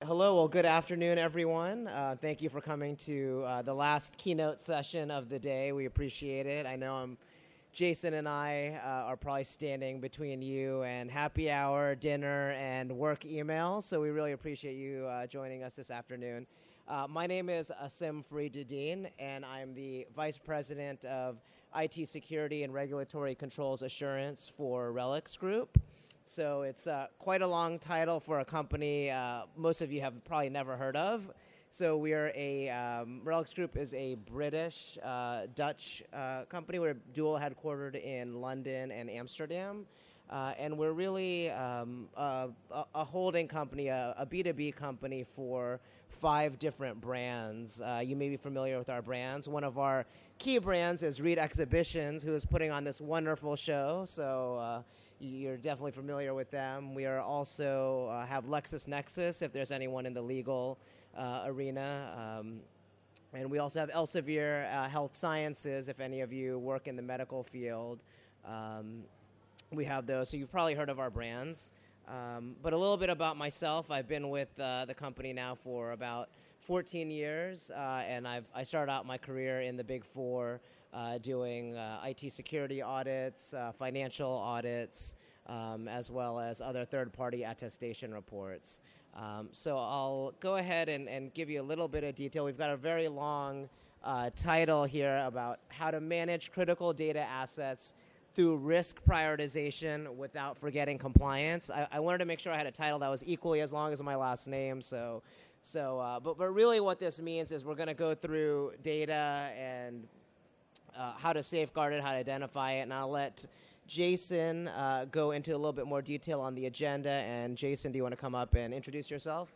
Hello, well, good afternoon, everyone. Thank you for coming to the last keynote session of the day. We appreciate it. I know Jason and I are probably standing between you and happy hour, dinner, and work email, so we really appreciate you joining us this afternoon. My name is Asim Fariduddin, and I'm the Vice President of IT Security and Regulatory Controls Assurance for RELX Group. So it's quite a long title for a company most of you have probably never heard of. So we are RELX Group is a British, Dutch company. We're dual headquartered in London and Amsterdam. And we're really a holding company, a B2B company for 5 different brands. You may be familiar with our brands. One of our key brands is Reed Exhibitions, who is putting on this wonderful show. So you're definitely familiar with them. We are also have LexisNexis, if there's anyone in the legal arena. And we also have Elsevier Health Sciences, if any of you work in the medical field. We have those, so you've probably heard of our brands. But a little bit about myself. I've been with the company now for about 14 years, and I started out my career in the Big Four doing IT security audits, financial audits, as well as other third-party attestation reports. So I'll go ahead and give you a little bit of detail. We've got a very long title here about how to manage critical data assets through risk prioritization without forgetting compliance. I wanted to make sure I had a title that was equally as long as my last name. But really what this means is we're going to go through data and how to safeguard it, how to identify it, and I'll let Jason go into a little bit more detail on the agenda. And Jason, do you want to come up and introduce yourself?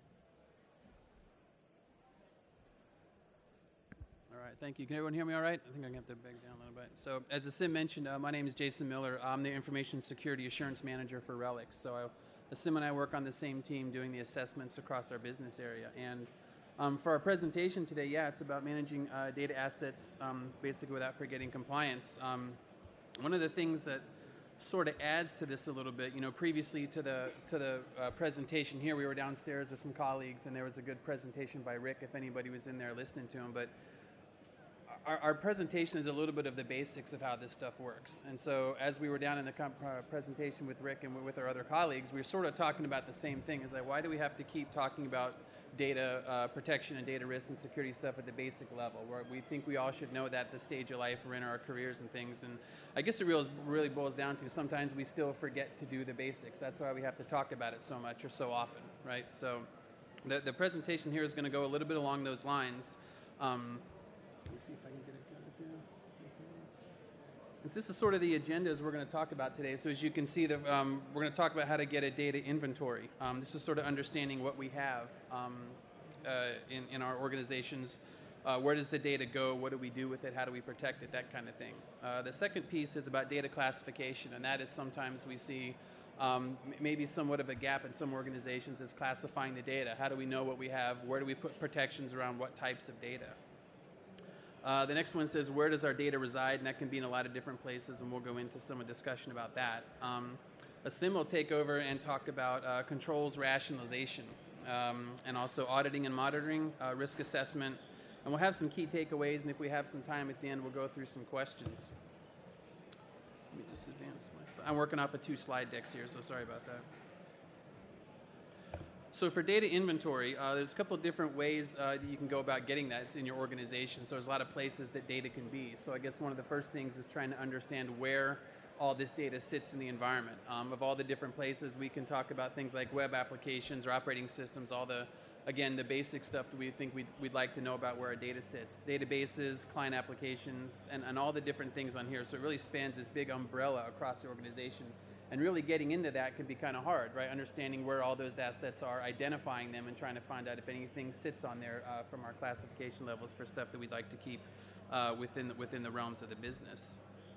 Thank you. Can everyone hear me all right? I think I'm going to have to back down a little bit. So as Asim mentioned, my name is Jason Miller. I'm the Information Security Assurance Manager for RELX. So Asim and I work on the same team doing the assessments across our business area. And for our presentation today, it's about managing data assets basically without forgetting compliance. One of the things that sort of adds to this a little bit, previously to the presentation here, we were downstairs with some colleagues, and there was a good presentation by Rick, if anybody was in there listening to him. But our presentation is a little bit of the basics of how this stuff works. And so as we were down in the presentation with Rick and with our other colleagues, we were sort of talking about the same thing. It's like, why do we have to keep talking about data protection and data risk and security stuff at the basic level, where we think we all should know that at the stage of life we're in our careers and things. And I guess it really boils down to sometimes we still forget to do the basics. That's why we have to talk about it so much or so often, right? So the presentation here is going to go a little bit along those lines. Let me see if I can get it going here. Okay. This is sort of the agendas we're going to talk about today. So as you can see, we're going to talk about how to get a data inventory. This is sort of understanding what we have in our organizations. Where does the data go? What do we do with it? How do we protect it? That kind of thing. The second piece is about data classification, and that is sometimes we see maybe somewhat of a gap in some organizations is classifying the data. How do we know what we have? Where do we put protections around what types of data? The next one says, where does our data reside? And that can be in a lot of different places, and we'll go into some discussion about that. Asim will take over and talk about controls rationalization, and also auditing and monitoring, risk assessment. And we'll have some key takeaways, and if we have some time at the end, we'll go through some questions. Let me just advance my slide. I'm working off of 2 slide decks here, so sorry about that. So for data inventory, there's a couple of different ways you can go about getting that in your organization. So there's a lot of places that data can be. So I guess one of the first things is trying to understand where all this data sits in the environment. Of all the different places, we can talk about things like web applications or operating systems, all the basic stuff that we think we'd like to know about where our data sits. Databases, client applications, and all the different things on here. So it really spans this big umbrella across the organization. And really getting into that can be kind of hard, right? Understanding where all those assets are, identifying them, and trying to find out if anything sits on there from our classification levels for stuff that we'd like to keep within the realms of the business.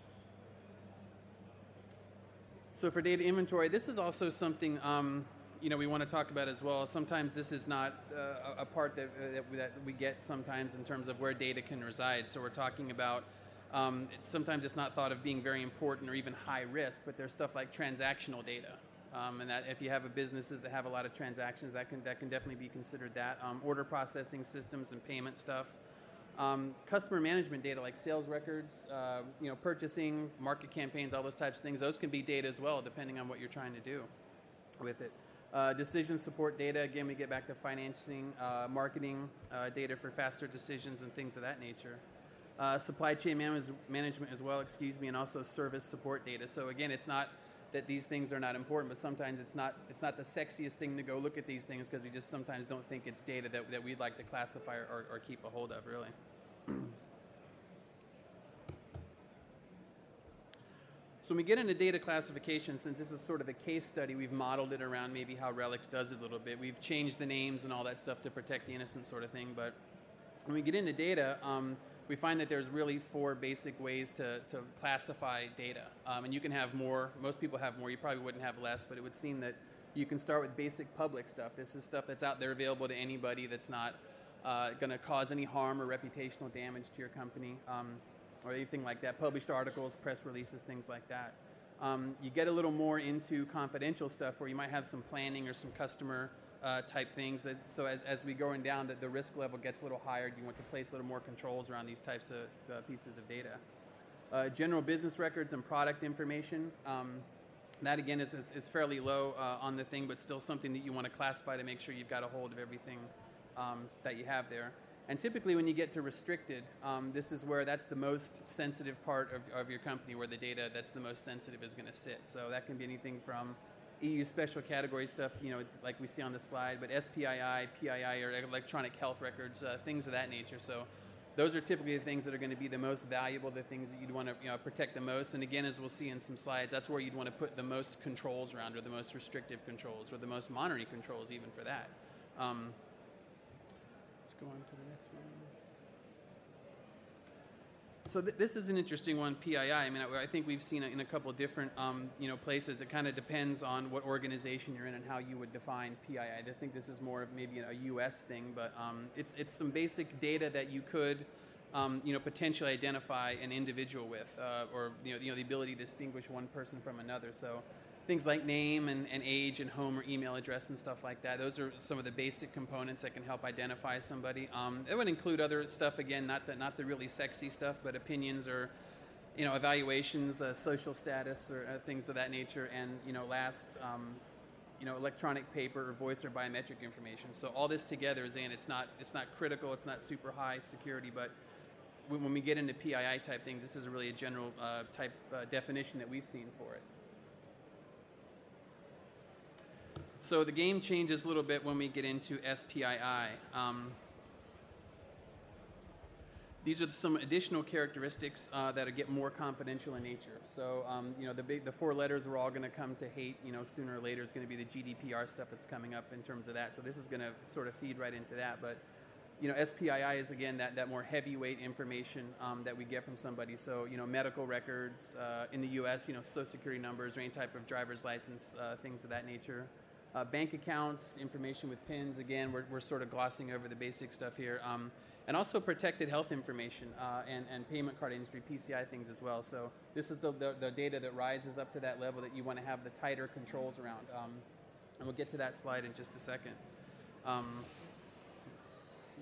So for data inventory, this is also something we want to talk about as well. Sometimes this is not a part that we get sometimes in terms of where data can reside. So we're talking about sometimes it's not thought of being very important or even high risk, but there's stuff like transactional data. And that if you have businesses that have a lot of transactions, that can definitely be considered that. Order processing systems and payment stuff. Customer management data like sales records, purchasing, market campaigns, all those types of things. Those can be data as well, depending on what you're trying to do with it. Decision support data, again, we get back to financing, marketing data for faster decisions and things of that nature. Supply chain management as well, and also service support data. So again, it's not that these things are not important, but sometimes it's not the sexiest thing to go look at these things because we just sometimes don't think it's data that we'd like to classify or keep a hold of, really. So when we get into data classification, since this is sort of a case study, we've modeled it around maybe how RELX does it a little bit. We've changed the names and all that stuff to protect the innocent sort of thing, but when we get into data, we find that there's really 4 basic ways to classify data. And you can have more. Most people have more. You probably wouldn't have less, but it would seem that you can start with basic public stuff. This is stuff that's out there available to anybody that's not going to cause any harm or reputational damage to your company or anything like that. Published articles, press releases, things like that. You get a little more into confidential stuff where you might have some planning or some customer type things. So as we going down, the risk level gets a little higher. You want to place a little more controls around these types of pieces of data. General business records and product information. That again is fairly low on the thing, but still something that you want to classify to make sure you've got a hold of everything that you have there. And typically when you get to restricted, this is where that's the most sensitive part of your company, where the data that's the most sensitive is going to sit. So that can be anything from EU special category stuff, like we see on the slide, but SPII, PII, or electronic health records, things of that nature. So those are typically the things that are going to be the most valuable, the things that you'd want to protect the most. And again, as we'll see in some slides, that's where you'd want to put the most controls around, or the most restrictive controls, or the most monitoring controls even for that. Let's go on to the next one. So this is an interesting one, PII. I mean, I think we've seen it in a couple of different places. It kind of depends on what organization you're in and how you would define PII. I think this is more of maybe a U.S. thing, but it's some basic data that you could potentially identify an individual with, or the ability to distinguish one person from another. So things like name and age and home or email address and stuff like that. Those are some of the basic components that can help identify somebody. It would include other stuff, again, not the really sexy stuff, but opinions or evaluations, social status, or things of that nature. And last, electronic paper or voice or biometric information. So all this together is it's not critical. It's not super high security, but when we get into PII type things, this is really a general type definition that we've seen for it. So the game changes a little bit when we get into SPII. These are some additional characteristics that get more confidential in nature. So the 4 letters we're all going to come to hate. Sooner or later is going to be the GDPR stuff that's coming up in terms of that. So this is going to sort of feed right into that. But SPII is again that more heavyweight information that we get from somebody. So medical records in the U.S. Social security numbers or any type of driver's license, things of that nature. Bank accounts, information with PINs. Again, we're sort of glossing over the basic stuff here. And also protected health information and payment card industry, PCI things as well. So this is the data that rises up to that level that you want to have the tighter controls around. And we'll get to that slide in just a second. Let's see.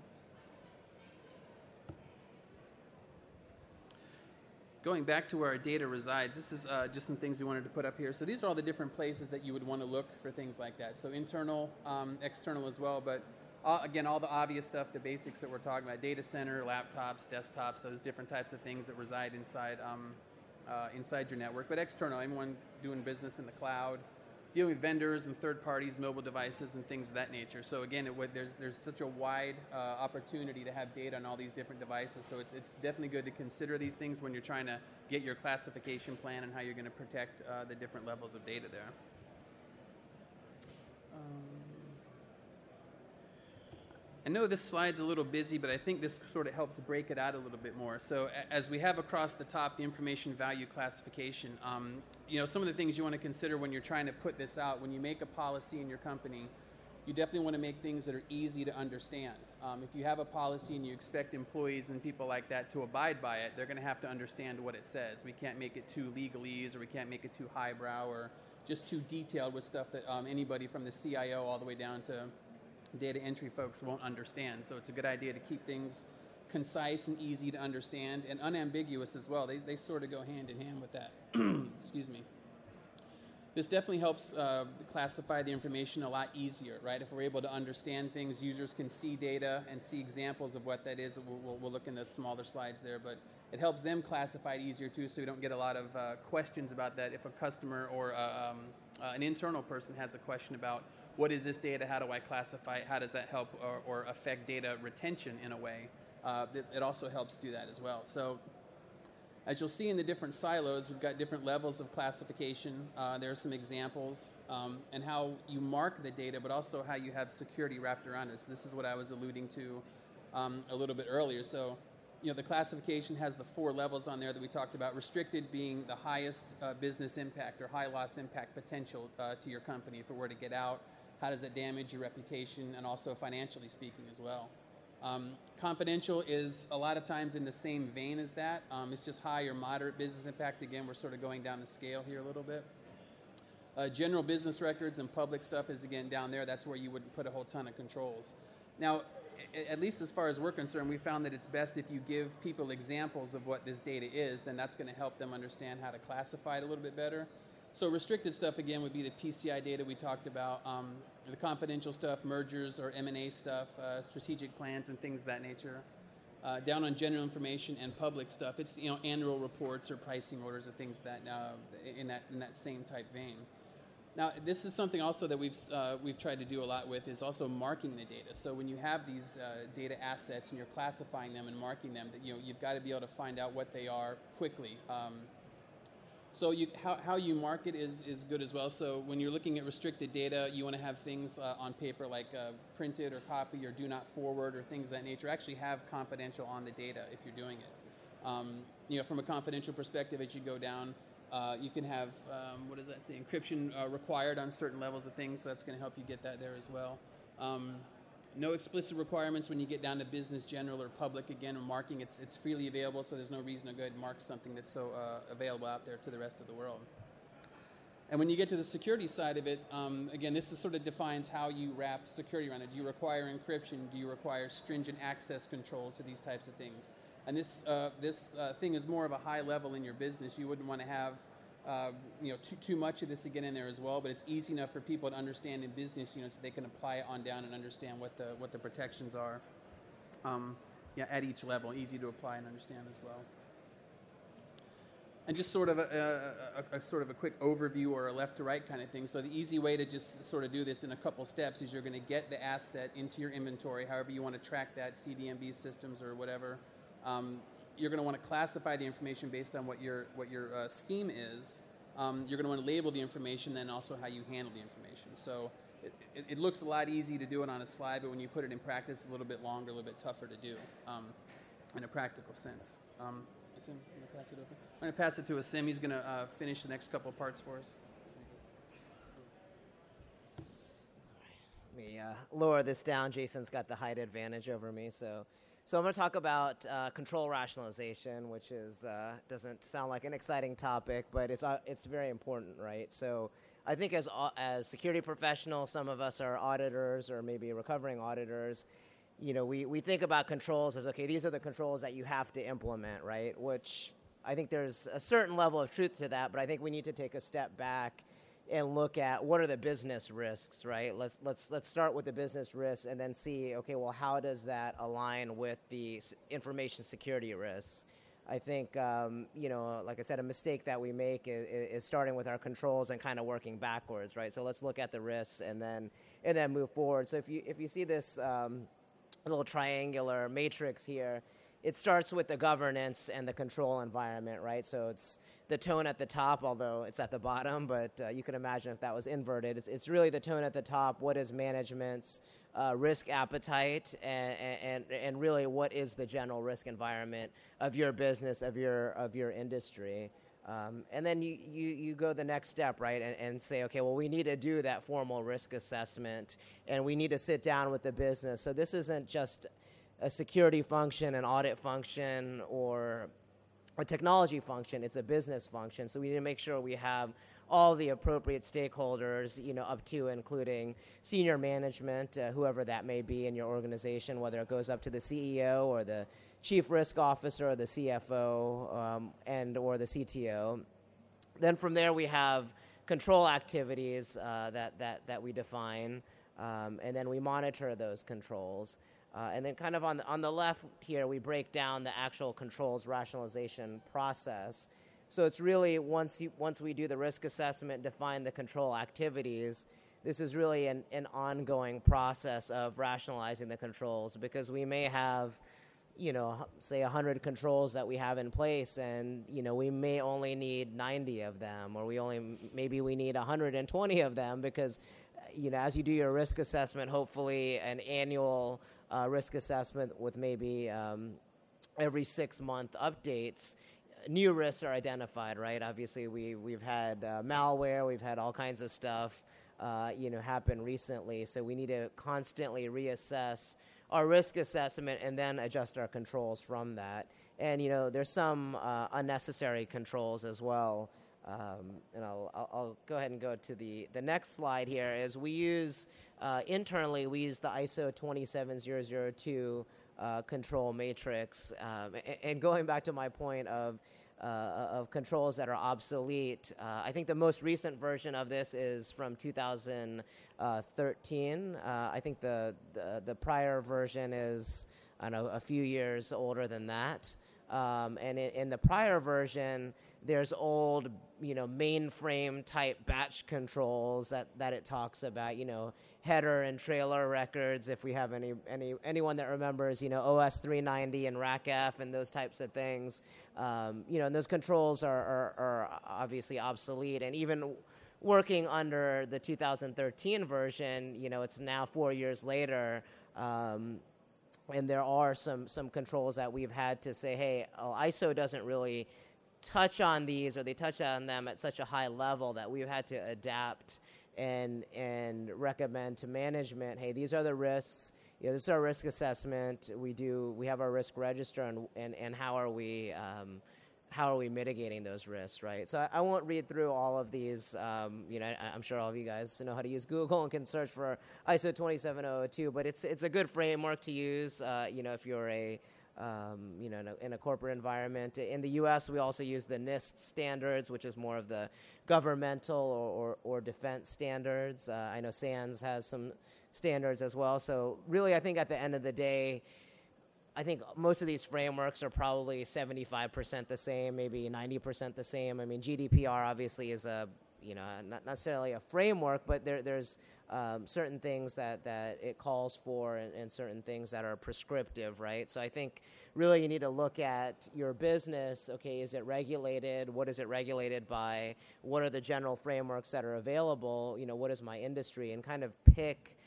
Going back to where our data resides, this is just some things we wanted to put up here. So these are all the different places that you would want to look for things like that. So internal, external as well, but again, all the obvious stuff, the basics that we're talking about, data center, laptops, desktops, those different types of things that reside inside your network. But external, anyone doing business in the cloud, dealing with vendors and third parties, mobile devices, and things of that nature. So again, there's such a wide opportunity to have data on all these different devices. So it's definitely good to consider these things when you're trying to get your classification plan and how you're going to protect the different levels of data there. I know this slide's a little busy, but I think this sort of helps break it out a little bit more. So as we have across the top the information value classification, some of the things you want to consider when you're trying to put this out, when you make a policy in your company, you definitely want to make things that are easy to understand. If you have a policy and you expect employees and people like that to abide by it, they're going to have to understand what it says. We can't make it too legalese, or we can't make it too highbrow, or just too detailed with stuff that anybody from the CIO all the way down to data entry folks won't understand. So it's a good idea to keep things concise and easy to understand and unambiguous as well. They sort of go hand in hand with that. Excuse me. This definitely helps classify the information a lot easier, right? If we're able to understand things, users can see data and see examples of what that is. We'll look in the smaller slides there, but it helps them classify it easier too, so we don't get a lot of questions about that. If a customer or an internal person has a question about what is this data, how do I classify it, how does that help or affect data retention in a way, it also helps do that as well. So as you'll see in the different silos, we've got different levels of classification. There are some examples and how you mark the data, but also how you have security wrapped around it. So this is what I was alluding to a little bit earlier. So, the classification has the 4 levels on there that we talked about. Restricted being the highest business impact or high loss impact potential to your company if it were to get out. How does it damage your reputation and also financially speaking as well? Confidential is a lot of times in the same vein as that. It's just high or moderate business impact. Again, we're sort of going down the scale here a little bit. General business records and public stuff is again down there. That's where you would put a whole ton of controls. Now, at least as far as we're concerned, we found that it's best if you give people examples of what this data is, then that's going to help them understand how to classify it a little bit better. So restricted stuff, again, would be the PCI data we talked about, the confidential stuff, mergers or M&A stuff, strategic plans and things of that nature. Down on general information and public stuff, it's annual reports or pricing orders or things that in that same type vein. Now, this is something also that we've tried to do a lot with is also marking the data. So when you have these data assets and you're classifying them and marking them, that you've got to be able to find out what they are quickly. So how you mark it is good as well. So when you're looking at restricted data, you want to have things on paper like printed or copy or do not forward or things of that nature. Actually have confidential on the data if you're doing it. From a confidential perspective, as you go down, you can have, what does that say, encryption required on certain levels of things, so that's going to help you get that there as well. No explicit requirements when you get down to business, general, or public. Again, marking, it's freely available, so there's no reason to go ahead and mark something that's so available out there to the rest of the world. And when you get to the security side of it, again, this is sort of defines how you wrap security around it. Do you require encryption? Do you require stringent access controls to these types of things? And this thing is more of a high level in your business. You wouldn't want to have too much of this again in there as well, but it's easy enough for people to understand in business so they can apply it on down and understand what the protections are. At each level, easy to apply and understand as well. And just sort of a quick overview or a left to right kind of thing. So the easy way to just sort of do this in a couple steps is you're going to get the asset into your inventory, however you want to track that, CDMB systems or whatever. You're going to want to classify the information based on what your scheme is. You're going to want to label the information, then also how you handle the information. So it looks a lot easy to do it on a slide, but when you put it in practice, it's a little bit longer, a little bit tougher to do in a practical sense. Asim, I'm going to pass it over. I'm going to pass it to Asim. He's going to finish the next couple of parts for us. Let me lower this down. Jason's got the height advantage over me, so I'm going to talk about control rationalization, which doesn't sound like an exciting topic, but it's very important, right? So I think as security professionals, some of us are auditors or maybe recovering auditors. We think about controls as, okay, these are the controls that you have to implement, right? Which I think there's a certain level of truth to that, but I think we need to take a step back and look at what are the business risks, right? Let's start with the business risks and then see, okay, well, how does that align with the information security risks? I think, like I said, a mistake that we make is starting with our controls and kind of working backwards, right? So let's look at the risks and then move forward. So if you see this little triangular matrix here, it starts with the governance and the control environment, right? So it's the tone at the top, although it's at the bottom, but you can imagine if that was inverted. It's really the tone at the top. What is management's risk appetite, and really what is the general risk environment of your business, of your industry? And then you go the next step, right, and say, okay, well, we need to do that formal risk assessment, and we need to sit down with the business. So this isn't just a security function, an audit function, or a technology function. It's a business function. So we need to make sure we have all the appropriate stakeholders, up to including senior management, whoever that may be in your organization, whether it goes up to the CEO or the chief risk officer or the CFO and or the CTO. Then from there we have control activities that we define, and then we monitor those controls. And then kind of on the left here, we break down the actual controls rationalization process. So it's really once we do the risk assessment, define the control activities, this is really an ongoing process of rationalizing the controls, because we may have, say 100 controls that we have in place, and, we may only need 90 of them, or maybe we need 120 of them, because, as you do your risk assessment, hopefully an annual risk assessment with maybe every 6-month updates, new risks are identified, right? Obviously, we've had malware, we've had all kinds of stuff, happen recently, so we need to constantly reassess our risk assessment and then adjust our controls from that. And, there's some unnecessary controls as well. And I'll go ahead and go to the next slide here. Is we use, internally, we use the ISO 27002 control matrix. And going back to my point of controls that are obsolete, I think the most recent version of this is from 2013. I think the prior version is, I don't know, a few years older than that. And in the prior version, there's old, mainframe type batch controls that it talks about, header and trailer records. If we have anyone that remembers, OS 390 and RACF and those types of things, and those controls are obviously obsolete. And even working under the 2013 version, it's now 4 years later. And there are some controls that we've had to say, hey, ISO doesn't really touch on these, or they touch on them at such a high level that we've had to adapt and recommend to management, hey, these are the risks. This is our risk assessment. We have our risk register, and how are we mitigating those risks, right? So I won't read through all of these. I'm sure all of you guys know how to use Google and can search for ISO 27002, but it's a good framework to use, if you're in a corporate environment. In the U.S., we also use the NIST standards, which is more of the governmental or defense standards. I know SANS has some standards as well. So really, I think at the end of the day, I think most of these frameworks are probably 75% the same, maybe 90% the same. I mean, GDPR obviously is not necessarily a framework, but there's certain things that it calls for, and certain things that are prescriptive, right? So I think really you need to look at your business. Okay, is it regulated? What is it regulated by? What are the general frameworks that are available? What is my industry? And kind of pick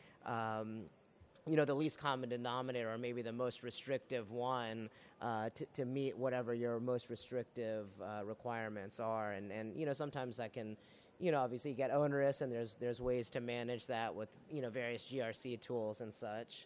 the least common denominator, or maybe the most restrictive one, to meet whatever your most restrictive requirements are. And sometimes that can, obviously get onerous, and there's ways to manage that with, various GRC tools and such.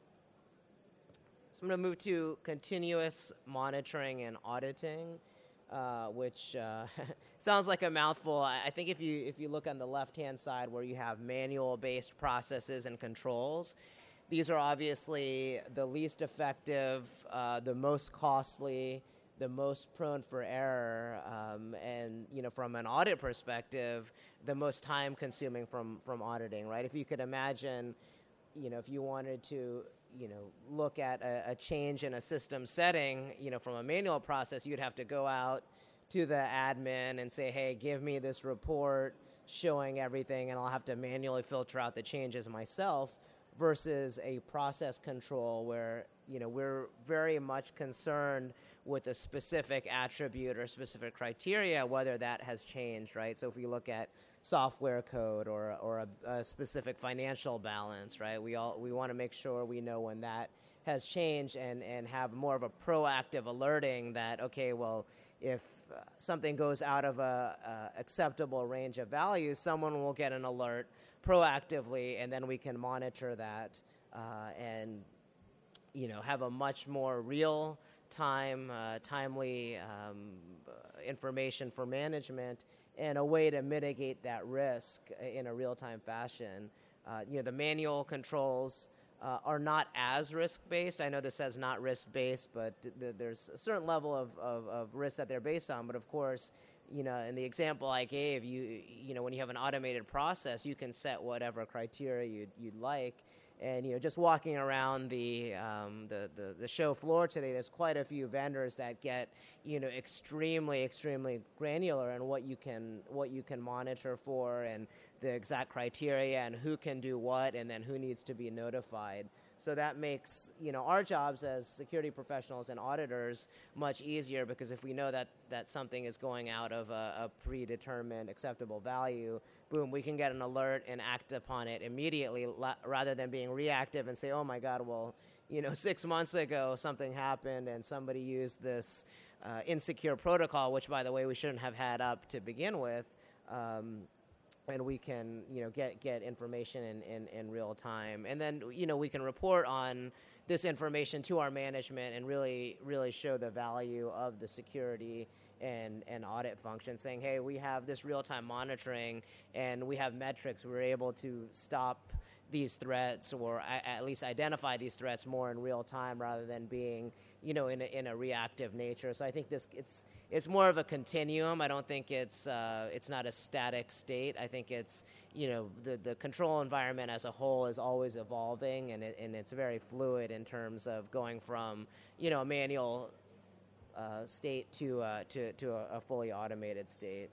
So I'm going to move to continuous monitoring and auditing, which sounds like a mouthful. I think if you look on the left-hand side where you have manual-based processes and controls, these are obviously the least effective, the most costly, the most prone for error, and from an audit perspective, the most time-consuming from auditing, right? If you could imagine, if you wanted to, look at a change in a system setting, from a manual process, you'd have to go out to the admin and say, hey, give me this report showing everything, and I'll have to manually filter out the changes myself, versus a process control where, we're very much concerned with a specific attribute or specific criteria, whether that has changed, right? So if we look at software code or a specific financial balance, right? We want to make sure we know when that has changed, and have more of a proactive alerting that, okay, well, if something goes out of a acceptable range of values, someone will get an alert proactively, and then we can monitor that and have a much more real time, timely information for management and a way to mitigate that risk in a real-time fashion. The manual controls are not as risk-based. I know this says not risk-based, but there's a certain level of risk that they're based on. But of course, in the example I gave, when you have an automated process, you can set whatever criteria you'd like. And just walking around the show floor today, there's quite a few vendors that get extremely granular in what you can monitor for and the exact criteria and who can do what and then who needs to be notified. So that makes our jobs as security professionals and auditors much easier, because if we know that something is going out of a predetermined acceptable value, boom, we can get an alert and act upon it immediately rather than being reactive and say, oh my God, well, 6 months ago something happened and somebody used this insecure protocol, which by the way we shouldn't have had up to begin with. And we can, get information in real time, and then we can report on this information to our management and really show the value of the security and audit function, saying, hey, we have this real time monitoring and we have metrics. We're able to stop these threats or at least identify these threats more in real time rather than being in a reactive nature. So I think it's more of a continuum. I don't think it's not a static state. I think it's the control environment as a whole is always evolving, and it's very fluid in terms of going from a manual state to a fully automated state.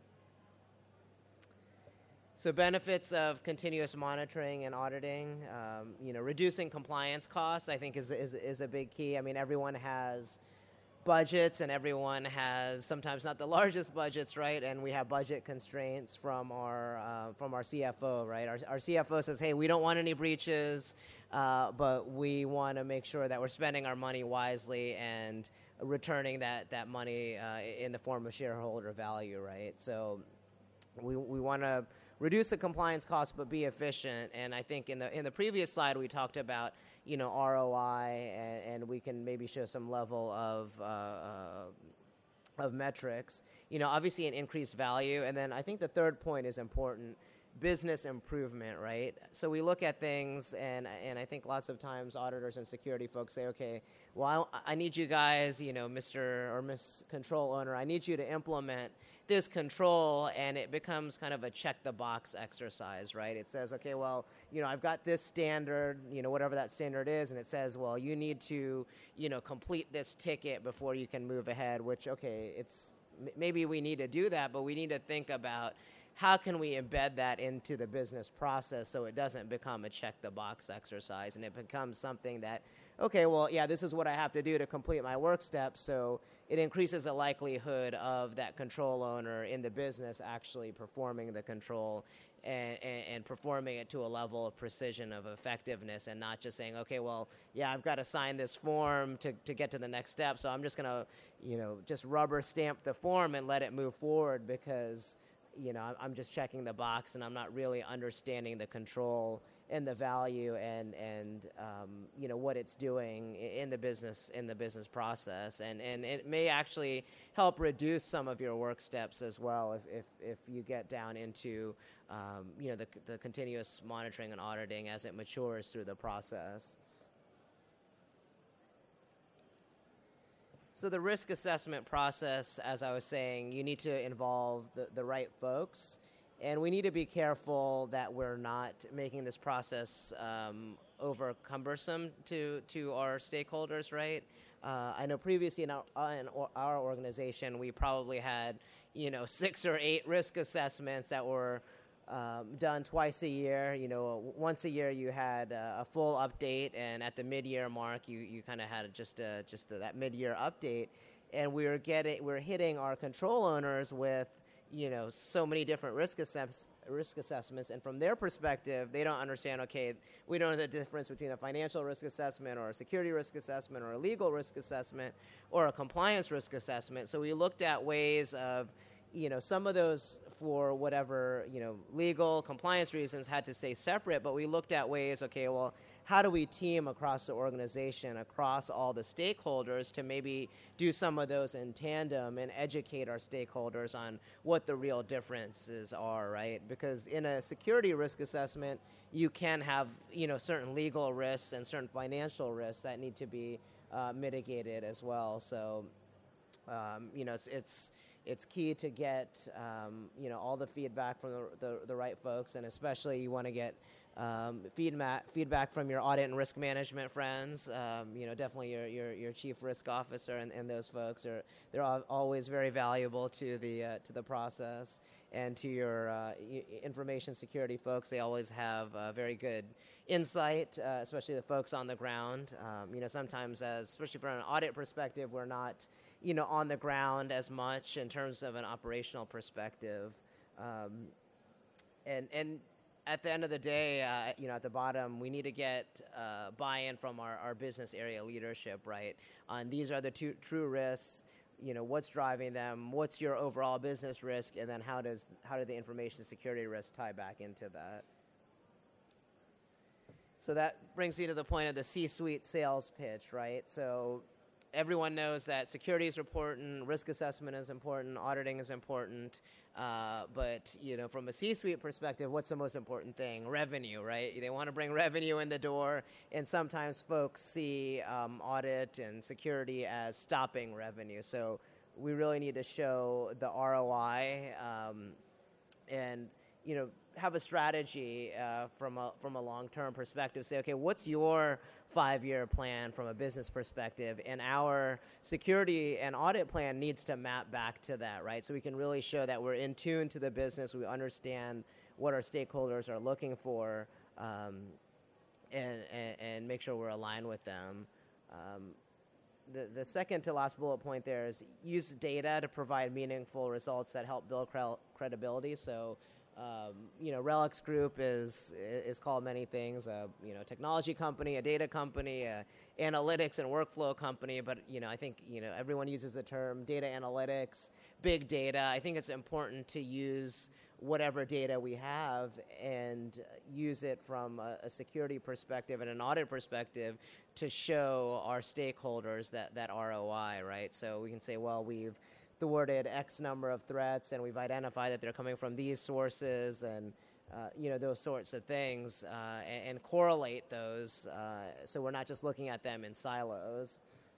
So benefits of continuous monitoring and auditing, reducing compliance costs, I think is a big key. I mean, everyone has budgets and everyone has sometimes not the largest budgets, right? And we have budget constraints from our CFO, right? Our CFO says, hey, we don't want any breaches, but we want to make sure that we're spending our money wisely and returning that money in the form of shareholder value, right? So we want to reduce the compliance costs, but be efficient. And I think in the previous slide we talked about ROI, and we can maybe show some level of metrics. Obviously an increased value, and then I think the third point is important: business improvement, right? So we look at things, and I think lots of times auditors and security folks say, okay, well, I need you guys, Mr. or Miss Control Owner, I need you to implement this control, and it becomes kind of a check-the-box exercise, right? It says, okay, well, I've got this standard, whatever that standard is, and it says, well, you need to, complete this ticket before you can move ahead, which, okay, maybe we need to do that, but we need to think about how can we embed that into the business process so it doesn't become a check-the-box exercise and it becomes something that, okay, well, yeah, this is what I have to do to complete my work steps, so it increases the likelihood of that control owner in the business actually performing the control and performing it to a level of precision, of effectiveness, and not just saying, okay, well, yeah, I've got to sign this form to get to the next step, so I'm just going to, just rubber stamp the form and let it move forward because I'm just checking the box and I'm not really understanding the control and the value and what it's doing in the business process, and it may actually help reduce some of your work steps as well if you get down into the continuous monitoring and auditing as it matures through the process. So the risk assessment process, as I was saying, you need to involve the right folks, and we need to be careful that we're not making this process over cumbersome to our stakeholders, right? I know previously in our organization, we probably had 6 or 8 risk assessments that were done twice a year. Once a year you had a full update, and at the mid-year mark you kind of had just that mid-year update, and we're hitting our control owners with so many different risk assessments, and from their perspective they don't understand, okay, we don't know the difference between a financial risk assessment or a security risk assessment or a legal risk assessment or a compliance risk assessment. So we looked at ways of some of those for whatever, legal compliance reasons had to stay separate, but we looked at ways, okay, well, how do we team across the organization, across all the stakeholders to maybe do some of those in tandem and educate our stakeholders on what the real differences are, right? Because in a security risk assessment, you can have, certain legal risks and certain financial risks that need to be mitigated as well. So, it's key to get, all the feedback from the right folks, and especially you want to get feedback from your audit and risk management friends. Definitely your chief risk officer and those folks they're always very valuable to the process, and to your information security folks. They always have very good insight, especially the folks on the ground. Sometimes, especially from an audit perspective, we're not on the ground as much in terms of an operational perspective, and at the end of the day, at the bottom, we need to get buy-in from our business area leadership, right? On these are the true risks. What's driving them? What's your overall business risk? And then how do the information security risks tie back into that? So that brings me to the point of the C-suite sales pitch, right? So everyone knows that security is important, risk assessment is important, auditing is important, but from a C-suite perspective, what's the most important thing? Revenue, right? They want to bring revenue in the door, and sometimes folks see audit and security as stopping revenue. So we really need to show the ROI, and have a strategy from a long-term perspective. Say, okay, what's your 5-year plan from a business perspective? And our security and audit plan needs to map back to that, right? So we can really show that we're in tune to the business, we understand what our stakeholders are looking for, and make sure we're aligned with them. The second to last bullet point there is use data to provide meaningful results that help build credibility. So RELX Group is called many things, technology company, a data company, analytics and workflow company, but I think everyone uses the term data analytics, big data. I think it's important to use whatever data we have and use it from a security perspective and an audit perspective to show our stakeholders that ROI, right? So we can say, well, we've thwarted X number of threats, and we've identified that they're coming from these sources, and those sorts of things, and correlate those, so we're not just looking at them in silos.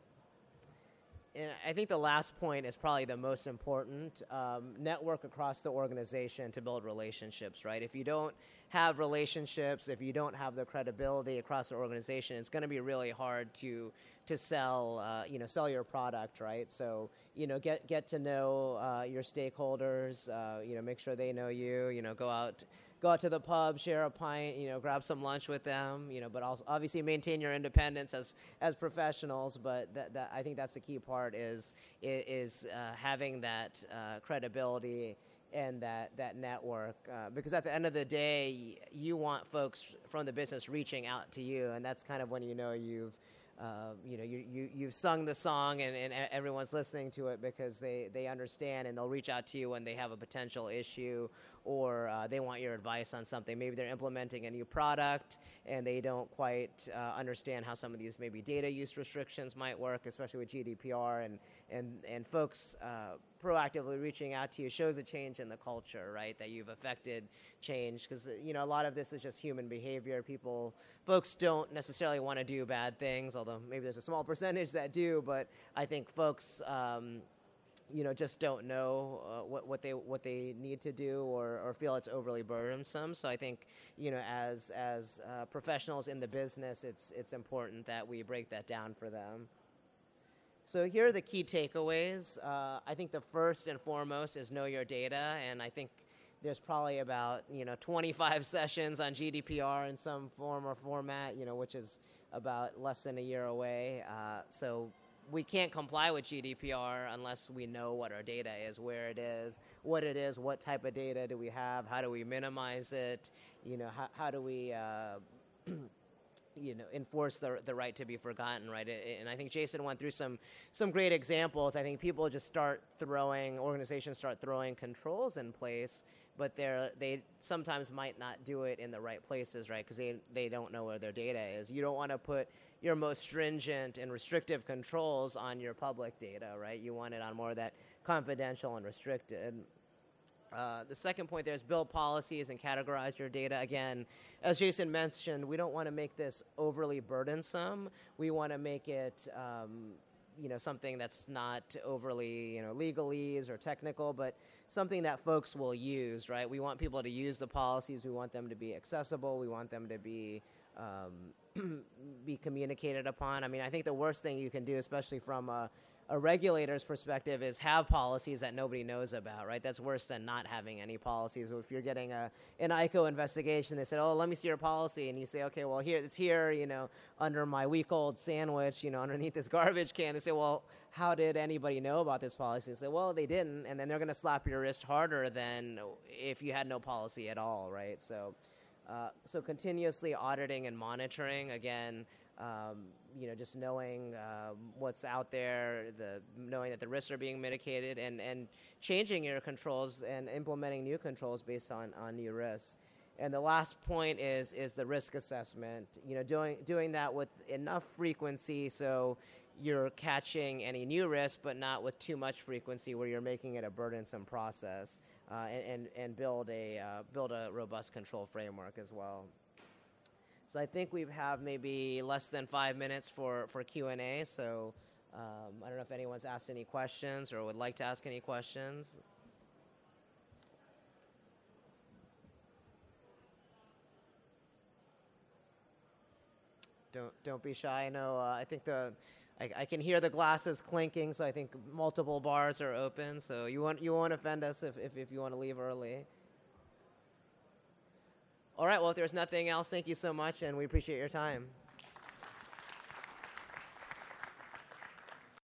And I think the last point is probably the most important. Network across the organization to build relationships, right? If you don't have relationships, if you don't have the credibility across the organization, it's going to be really hard to sell, sell your product, right? So, get to know your stakeholders, make sure they know you, go out to the pub, share a pint, grab some lunch with them, but also obviously maintain your independence as professionals. But that I think that's the key part is having that credibility and that network, because at the end of the day, you want folks from the business reaching out to you, and that's kind of when you've sung the song and everyone's listening to it, because they understand, and they'll reach out to you when they have a potential issue, or they want your advice on something. Maybe they're implementing a new product and they don't quite understand how some of these maybe data use restrictions might work, especially with GDPR, and folks proactively reaching out to you shows a change in the culture, right? That you've affected change, because a lot of this is just human behavior. Folks don't necessarily want to do bad things, although maybe there's a small percentage that do. But I think folks, just don't know what they need to do, or feel it's overly burdensome. So I think as professionals in the business, it's important that we break that down for them. So here are the key takeaways. I think the first and foremost is know your data, and I think there's probably about 25 sessions on GDPR in some form or format, which is about less than a year away. So we can't comply with GDPR unless we know what our data is, where it is, what type of data do we have, how do we minimize it, how do we enforce the right to be forgotten, right? And I think Jason went through some great examples. I think organizations start throwing controls in place but they sometimes might not do it in the right places, right? Because they don't know where their data is. You don't want to put your most stringent and restrictive controls on your public data, right? You want it on more of that confidential and restricted. The second point there is build policies and categorize your data. Again, as Jason mentioned, we don't want to make this overly burdensome. We want to make it something that's not overly legalese or technical, but something that folks will use, right? We want people to use the policies. We want them to be accessible. We want them to be be communicated upon. I mean, I think the worst thing you can do, especially from a regulator's perspective, is have policies that nobody knows about, right? That's worse than not having any policies. If you're getting an ICO investigation, they said, oh, let me see your policy. And you say, okay, well, it's here, under my week-old sandwich, underneath this garbage can. They say, well, how did anybody know about this policy? They say, well, they didn't. And then they're going to slap your wrist harder than if you had no policy at all, right? So continuously auditing and monitoring, again, just knowing what's out there, knowing that the risks are being mitigated, and changing your controls and implementing new controls based on new risks. And the last point is the risk assessment. Doing that with enough frequency so you're catching any new risk, but not with too much frequency where you're making it a burdensome process, and build a robust control framework as well. So I think we have maybe less than 5 minutes for Q&A. So I don't know if anyone's asked any questions or would like to ask any questions. Don't be shy. No, I think I can hear the glasses clinking, so I think multiple bars are open. So you won't offend us if you want to leave early. All right, well, if there's nothing else, thank you so much, and we appreciate your time.